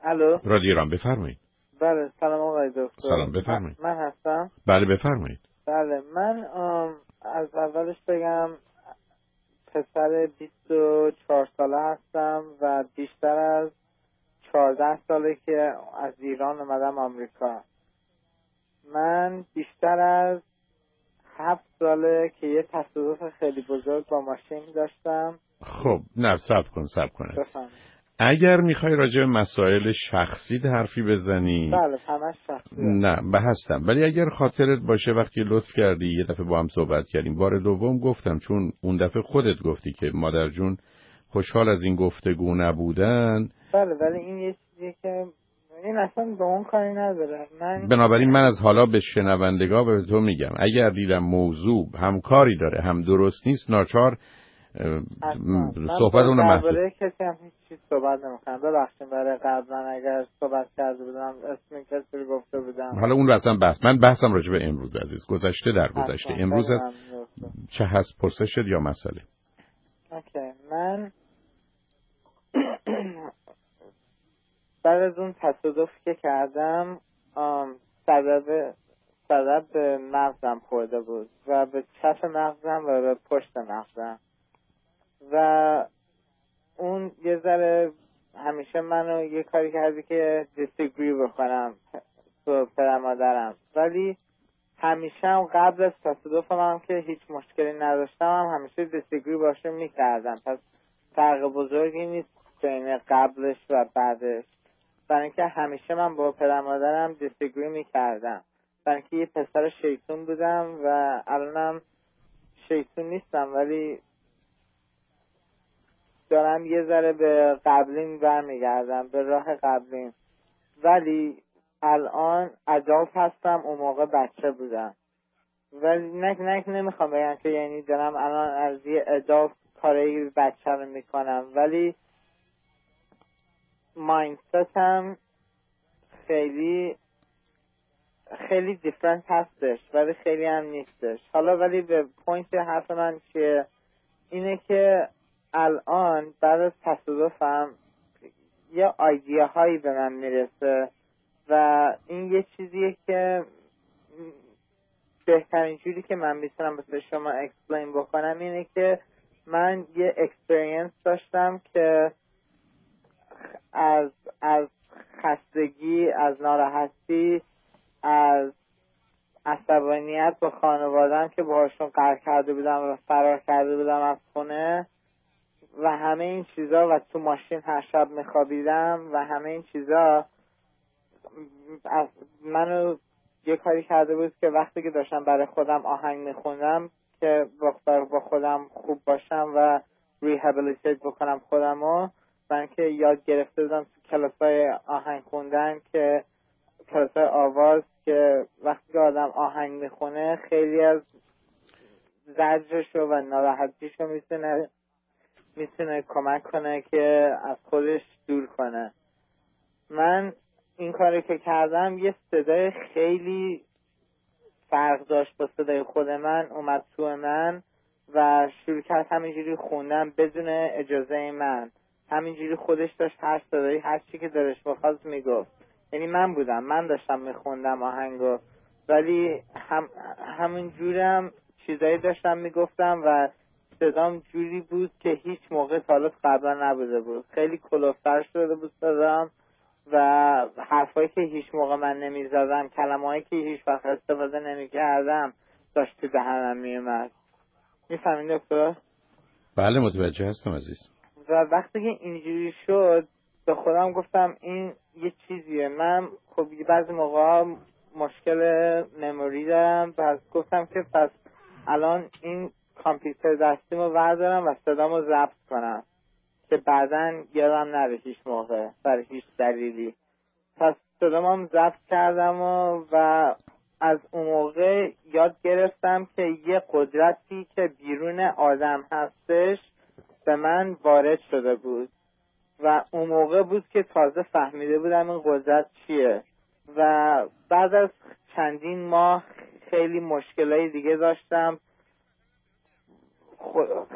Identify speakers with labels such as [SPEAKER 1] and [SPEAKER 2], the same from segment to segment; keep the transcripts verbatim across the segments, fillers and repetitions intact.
[SPEAKER 1] الو
[SPEAKER 2] رادیو ایران، بفرمایید.
[SPEAKER 1] بله سلام آقای دکتر.
[SPEAKER 2] سلام، بفرمایید.
[SPEAKER 1] من هستم.
[SPEAKER 2] بله بفرمایید.
[SPEAKER 1] بله من از اولش بگم پسر بیست و چهار ساله هستم و بیشتر از چهارده ساله که از ایران اومدم آمریکا. من بیشتر از هفت ساله که یه تصادف خیلی بزرگ با ماشین داشتم.
[SPEAKER 2] خب نه صبر کن صبر کن
[SPEAKER 1] بفرمایید.
[SPEAKER 2] اگر میخوای راجع به مسائل شخصی حرفی بزنی،
[SPEAKER 1] بله همش شخصی
[SPEAKER 2] نه به هستم، ولی اگر خاطرت باشه وقتی لطف کردی یه دفعه با هم صحبت کردیم، بار دوم گفتم، چون اون دفعه خودت گفتی که مادر جون خوشحال از این گفتگو نبودن.
[SPEAKER 1] بله ولی این یه چیزی که این اصلا با اون کاری نداره. من
[SPEAKER 2] بنابراین من از حالا به شنوندگاه به تو میگم اگر دیدم موضوع هم کاری داره هم درست نیست، ناچار صحبت اونو محدود.
[SPEAKER 1] من کسی هم هیچ چیز صحبت نمیکنم. ببخشید برای قبلا اگر صحبت کرده بودم اسم کسی رو گفته بودم.
[SPEAKER 2] حالا اون رو اصلا بحث، من بحثم راجع به امروز عزیز، گذشته در گذشته. امروز هست چه هست، پرسشت یا مسئله؟
[SPEAKER 1] اوکی. من بعد از اون تصادفی که کردم صدمه صدمه به مغزم خورده بود و به چپ مغزم و به پشت مغزم و اون یه ذره همیشه منو یه کاری کردی که دیسگری بکنم تو پدر مادرم، ولی همیشه هم قبل از تصادفم هم که هیچ مشکلی نداشتم هم همیشه دیسگری باشون میکردم. پس فرق بزرگی نیست بین قبلش و بعدش، برای اینکه همیشه من با پدر مادرم دیسگری میکردم، برای اینکه یه پسر شیطون بودم و الانم شیطون نیستم، ولی دارم یه ذره به قبلیم برمیگردم، به راه قبلیم، ولی الان ادالت هستم. اون موقع بچه بودم، ولی نک نک نمیخوام بگم که یعنی دارم الان از یه ادالت کاری بچه رو میکنم، ولی مایندستم خیلی خیلی دیفرنت هستش ولی خیلی هم نیستش. حالا ولی به پوینت حرف من چیه اینه که الان بعد از تصادفم یه ایده هایی به من میرسه و این یه چیزیه که بهترین جوری که من میتونم به شما اکسپلین بکنم اینه که من یه اکسپریانس داشتم که از از خستگی، از ناراحتی، از عصبانیت با خانواده‌ام که باهاشون قرار کرده بودم و فرار کرده بودم از خونه و همه این چیزا و تو ماشین هر شب میخوابیدم و همه این چیزا منو یه کاری کرده بود که وقتی که داشتم برای خودم آهنگ میخوندم که با خودم خوب باشم و ریهابیلیتیت بکنم خودمو، من که یاد گرفته بودم تو کلاسای آهنگ خوندن که کلاسای آواز که وقتی که آدم آهنگ میخونه خیلی از زجرشو و ناراحتیشو میتونه میتونه کمک کنه که از خودش دور کنه. من این کاری که کردم یه صدای خیلی فرق داشت با صدای خود من اومد تو من و شروع کرد همینجوری خوندن بدون اجازه من، همینجوری خودش داشت هر صدایی هر چی که دلش بخواست میگفت. یعنی من بودم، من داشتم میخوندم آهنگو، ولی هم همینجوری هم چیزایی داشتم میگفتم و صدام جوری بود که هیچ موقع تا قبلا نبوده بود. خیلی کلوفتر شده بود صدام و حرفایی که هیچ موقع من نمیزدم، کلمه‌هایی که هیچ وقت استفاده نمی‌کردم داشت تو دهنم میومد. میفهمین دکتر؟
[SPEAKER 2] بله متوجه هستم عزیز.
[SPEAKER 1] و وقتی که اینجوری شد به خودم گفتم این یه چیزیه. من خب بعضی موقع مشکل مموری دارم و گفتم که پس الان این کامپیوتر دستیمو بردارم و صدامو ضبط کنم که بعداً یادم نره هیچ موقع برای هیچ دلیلی. پس صدامو ضبط کردم و, و از اون موقع یاد گرفتم که یه قدرتی که بیرون آدم هستش به من وارد شده بود و اون موقع بود که تازه فهمیده بودم این قدرت چیه. و بعد از چندین ماه خیلی مشکلای دیگه داشتم،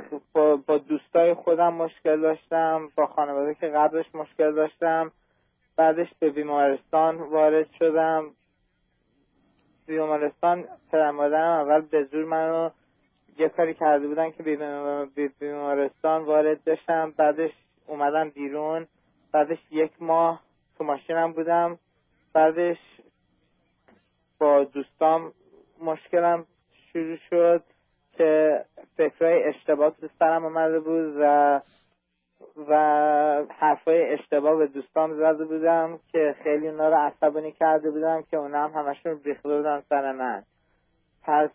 [SPEAKER 1] با, با دوستای خودم مشکل داشتم، با خانواده که قبلش مشکل داشتم بعدش به بیمارستان وارد شدم. بیمارستان پدر مادرم اول به زور منو یه کاری کرده بودن که به بیمارستان وارد بشم. بعدش اومدم بیرون. بعدش یک ماه تو ماشینم بودم. بعدش با دوستام مشکلم شروع شد که فکرهای اشتباه تو سرم اومده بود و و حرفای اشتباه به دوستام زده بودم که خیلی اونا رو عصبانی کرده بودم که اونا هم همشون ریخته بودن سر من. پس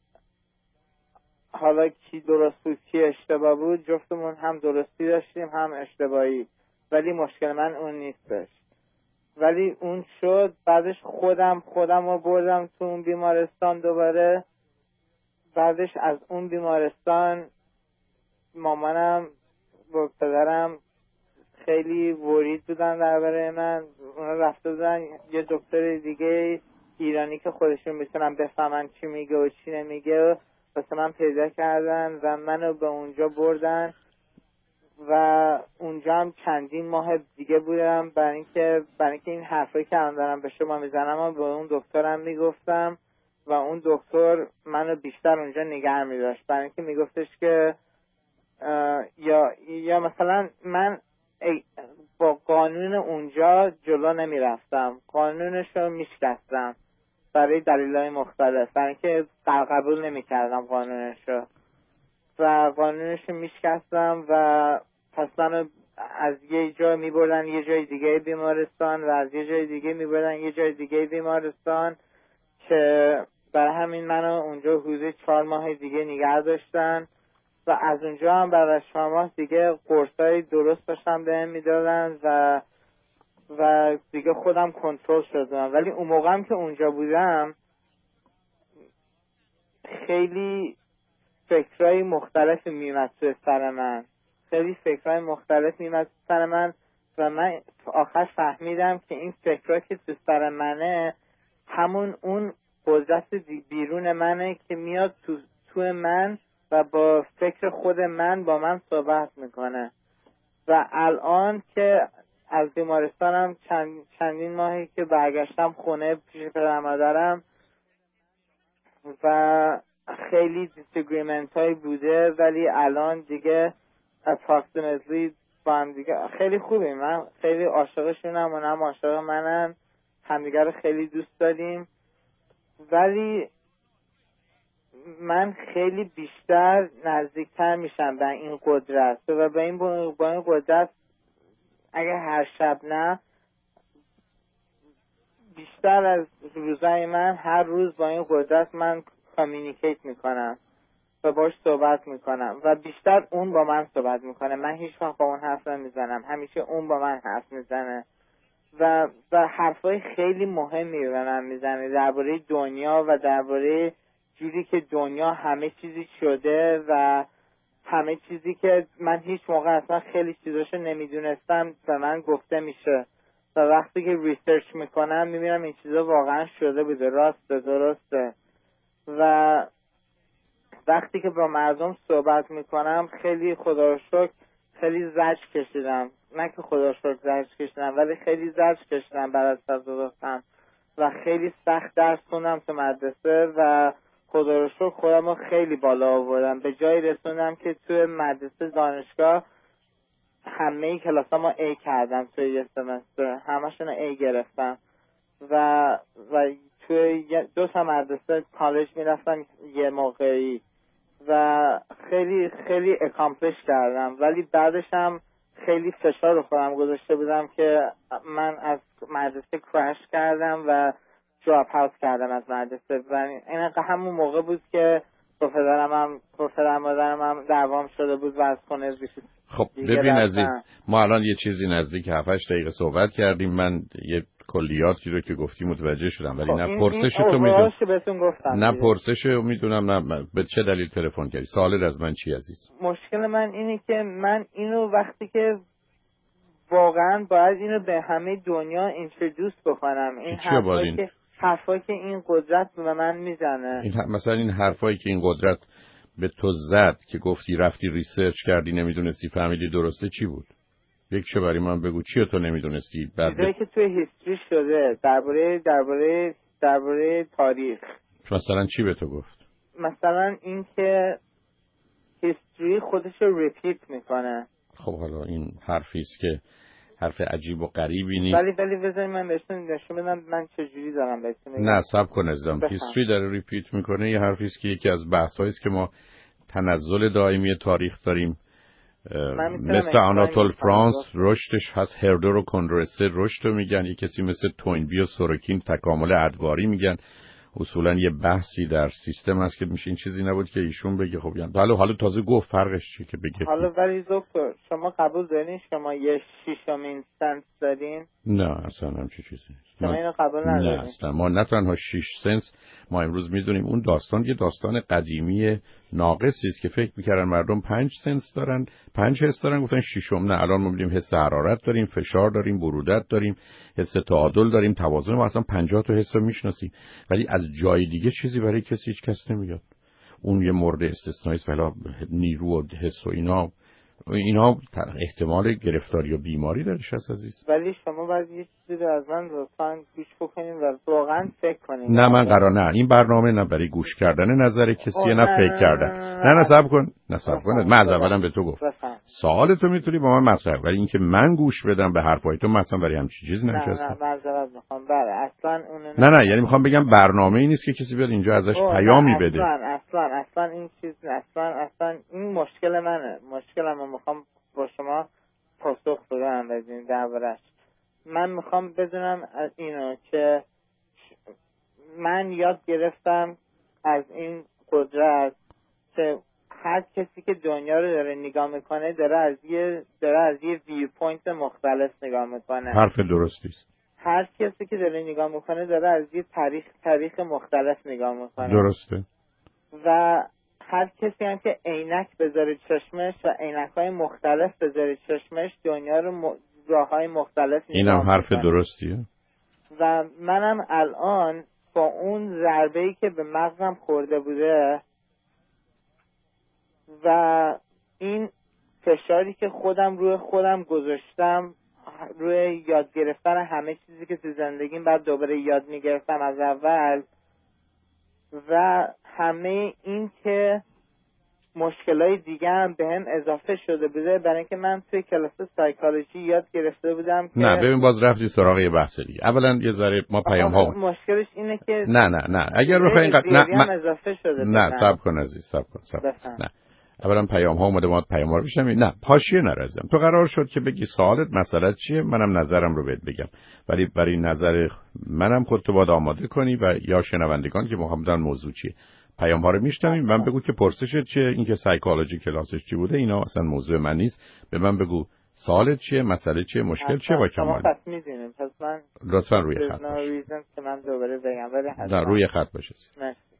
[SPEAKER 1] حالا کی درست بود کی اشتباه بود، جفتمون هم درستی داشتیم هم اشتباهی، ولی مشکل من اون نیستش. ولی اون شد. بعدش خودم خودم رو بردم تو اون بیمارستان دوباره. بعدش از اون بیمارستان مامانم و پدرم خیلی ورید بودن درباره من. اونا رفته بودن یه دکتر دیگه ایرانی که خودشون میتونن بفهمن چی میگه و چی نمیگه واسه من پیدا کردن و منو به اونجا بردن و اونجا هم چندین ماه دیگه بودم برای اینکه برای اینکه این حرفایی که الان دارم به شما میزنم و به اون دکترم میگفتم و اون دکتر منو بیشتر اونجا نگه میداشت برای اینکه میگفتش که یا یا مثلا من با قانون اونجا جلو نمیرفتم، قانونش رو میشکستم برای دلایل مختلف، برای اینکه قبول نمیکردم قانونش رو و قانونش رو میشکستم و پس منو از یه جا میبردن یه جای دیگه بیمارستان و از یه جای دیگه میبردن یه جای دیگه بیمارستان که برای همین منو اونجا حدود چهار ماه دیگه نگه داشتن و از اونجا هم بعد از چهار ماه دیگه قرصای درست داشتن بهم میدادن و و دیگه خودم کنترل شدم. ولی اون موقع هم که اونجا بودم خیلی فکرای مختلف میمد تو سر من، خیلی فکرای مختلف میمد تو سر من و من آخر فهمیدم که این فکرها که تو سر منه همون اون قدرت بیرون منه که میاد تو تو من و با فکر خود من با من صحبت میکنه. و الان که از بیمارستانم چند چندین ماهی که برگشتم خونه پیش پدر مادرم و خیلی دیسگریمنت هایی بوده ولی الان دیگه approximately با هم دیگه خیلی خوبیم. من خیلی عاشقشونم و هم عاشق منن، همدیگه رو خیلی دوست داریم. ولی من خیلی بیشتر نزدیکتر میشم به این قدرت و به این با این قدرت اگه هر شب نه بیشتر از روزای من هر روز با این قدرت من کامیونیکیت میکنم و باش صحبت میکنم و بیشتر اون با من صحبت میکنه. من هیچ وقت با اون حرف نمیزنم، همیشه اون با من حرف میزنه و و حرفای خیلی مهمی به من میزنه درباره دنیا و درباره جوری که دنیا همه چیزی شده و همه چیزی که من هیچ موقع اصلا خیلی چیزاشو نمیدونستم به من گفته میشه و وقتی که ریسرچ میکنم میبینم این چیزا واقعا شده بوده، راسته، درسته. و وقتی که با مردم صحبت میکنم خیلی خدا رو شکر خیلی زجر کشیدم، نه که خدا رو شکر زجر کشیدم ولی خیلی زجر کشیدم بعد از تصادفم و خیلی سخت درس خوندم تو مدرسه و خدا رو شکر خودم رو خیلی بالا آوردم، به جایی رسوندم که توی مدرسه دانشگاه همه کلاسامو A کردم توی یه سمستر، همشون A گرفتم و و توی دو تا مدرسه کالج میرفتم یه موقعی و خیلی خیلی اکامپلیش کردم. ولی بعدش هم خیلی فشار رو خودم گذاشته بودم که من از مدرسه کرش کردم و دراپ اوت کردم از مدرسه و این همون موقع بود که با پدرم هم با پدر مادرم هم دعوام شده بود و از خونه بیشتر.
[SPEAKER 2] خب ببین عزیز، ما الان یه چیزی نزدیک هفت هشت دقیقه صحبت کردیم. من یه کلیاتی رو که گفتی متوجه شدم ولی نه پرسش تو میدونم نه پرسش رو میدونم نه به چه دلیل تلفن کردی. سوالت از من چی عزیز؟
[SPEAKER 1] مشکل من اینه که من اینو وقتی که واقعا باید اینو به همه دنیا اینترودوس بکنم، این حرفایی که حرفایی که این قدرت به من میزنه،
[SPEAKER 2] این مثلا این حرفایی که این قدرت به تو زد که گفتی رفتی ریسرچ کردی نمیدونستی فهمیدی درسته چی بود؟ یکشو برای من بگو چیه تو نمیدونستی؟
[SPEAKER 1] چیزایی که توی هیستوری شده درباره درباره درباره تاریخ.
[SPEAKER 2] مثلا چی به تو گفت؟
[SPEAKER 1] مثلا این که هیستوری خودش رو ریپیت میکنه.
[SPEAKER 2] خب حالا این حرفی است که حرف عجیب و غریبی نیست.
[SPEAKER 1] ولی ولی بذاری من بهتون نشون بدم من چجوری دارم بهتون میگم.
[SPEAKER 2] نه صبر کن عزیزم، هیستوری داره ریپیت میکنه یه حرفی است که یکی از بحثایی است که ما تنزل دائمی تاریخ داریم. مثل آناتول فرانس رشدش هست، هردو و کندرسه رشد رو میگن، یه کسی مثل توینبی و سوروکین تکامل ادواری میگن. اصولا یه بحثی در سیستم هست که میشه این چیزی نبود که ایشون بگه. خب یعنی حالا حالا تازه گفت فرقش چیه که بگه.
[SPEAKER 1] حالا ولی دکتر شما قبول دارین شما یه شیشمین سنس دارین؟
[SPEAKER 2] نه اصلا همچین چیزی نیست.
[SPEAKER 1] شما اینو قبول ندارین؟
[SPEAKER 2] نه اصلا ما نه تنها شش سنس، ما امروز میدونیم اون داستان یه داستان قدیمی ناقصی است که فکر میکردن مردم پنج سنس دارن، پنج حس دارن، گفتن ششم. نه الان ما میبینیم حس حرارت داریم، فشار داریم، برودت داریم، حس تعادل داریم، توازن. ما اصلا پنجاه تا حس رو میشناسیم ولی از جای دیگه چیزی برای کسی هیچ کس نمیاد. اون یه مورد استثنایی است. ولی نیرو و حس و اینا اینا احتمال گرفتاری و بیماری درش هست عزیز.
[SPEAKER 1] ولی شما باید یه چیزی رو از من لطفاً گوش بکنین و واقعا فکر کنین.
[SPEAKER 2] نه من قرار نه این برنامه نه برای گوش کردن نظر کسی نه فکر کردن. نه نه صبر کن نه صبر کن. من از اولم به تو گفتم سوال تو میتونی با من مطرح ولی اینکه من گوش بدم به حرفای تو مثلا برای همچین چیزی نمیشه.
[SPEAKER 1] نه نه معذرت میخوام. بله اصلا اون
[SPEAKER 2] نه نه یعنی میخوام بگم برنامه ای نیست که کسی بیاد اینجا ازش پیامی بده.
[SPEAKER 1] اصلا اصلا اصلا این چیز اصلا اصلا این مشکل منه. مشکلمو میخوام با شما پاسخ بدم بدین دربارش. من میخوام بدونم از اینو که من یاد گرفتم از این قدرت که هر کسی که دنیا رو داره نگاه میکنه داره از یه داره از یه ویو پوینت مختلف نگاه میکنه.
[SPEAKER 2] حرف درستی است.
[SPEAKER 1] هر کسی که داره نگاه میکنه داره از یه تاریخ تاریخ مختلف نگاه میکنه.
[SPEAKER 2] درسته.
[SPEAKER 1] و هر کسی هم که عینک بذاره چشمش و عینک‌های مختلف بذاره چشمش دنیا رو م... راه‌های مختلف نگاه
[SPEAKER 2] اینم حرف درستیه.
[SPEAKER 1] و منم الان با اون ضربه‌ای که به مغزم خورده بوده و این فشاری که خودم روی خودم گذاشتم روی یاد گرفتن همه چیزی که تو زندگیم بعد دوباره یاد میگرفتم از اول و همه این که مشکلای دیگه هم به هم اضافه شده بوده برای اینکه من توی کلاس سایکولوژی یاد گرفته بودم که
[SPEAKER 2] نه ببین باز رفتی سراغ یه بحث دیگه. اولا یه ذره ما پیام ها
[SPEAKER 1] مشکلش اینه که
[SPEAKER 2] نه نه نه اگر بخوای اینقدر نه
[SPEAKER 1] من اضافه شده
[SPEAKER 2] نه صبر کن عزیز صبر کن صبر نه اولا پیام ها اومده ما پیام ها رو بشنویم. نه حاشیه نرازم. تو قرار شد که بگی سوالت مسئله چیه منم نظرم رو بهت بگم ولی برای نظر منم خودت باید آماده کنی و یا شنوندگان که محمدن موضوع چیه. پیام ها رو میشنویم من بگو که پرسشت چیه این که سایکولوژی کلاسش چی بوده اینا اصلا موضوع من نیست. به من بگو سوالت چیه مسئله چیه مشکل چیه با کمال.
[SPEAKER 1] پس میدونیم پس من
[SPEAKER 2] لطفا روی خط باش.
[SPEAKER 1] که من دوباره بگم ولی
[SPEAKER 2] روی خط باشه.